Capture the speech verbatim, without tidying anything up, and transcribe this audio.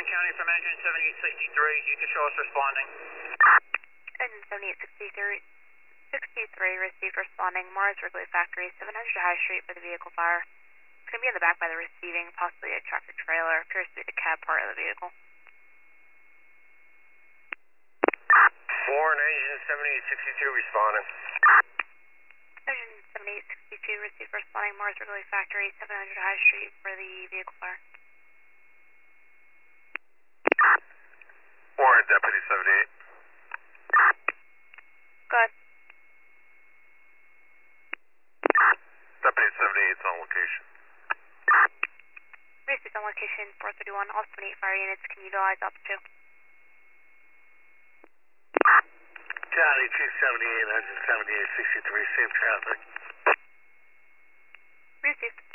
Warren County from engine seventy-eight sixty-three. You can show us responding. Engine seventy-eight sixty-three, sixty-three received responding. Mars Wrigley Factory, seven hundred High Street for the vehicle fire. It's going to be in the back by the receiving, possibly a tractor trailer. Appears to be the cab part of the vehicle. Warren, engine seventy-eight sixty-two responding. Engine seventy-eight sixty-two received responding. Mars Wrigley Factory, seven hundred High Street for the vehicle fire. Warren, Deputy seventy-eight. Go ahead. Deputy seventy-eight is on location. Received on location, four thirty-one, all seventy-eight fire units. Can you utilize up to? County two seventy-eight, engine seventy-eight sixty-three, safe traffic. Received.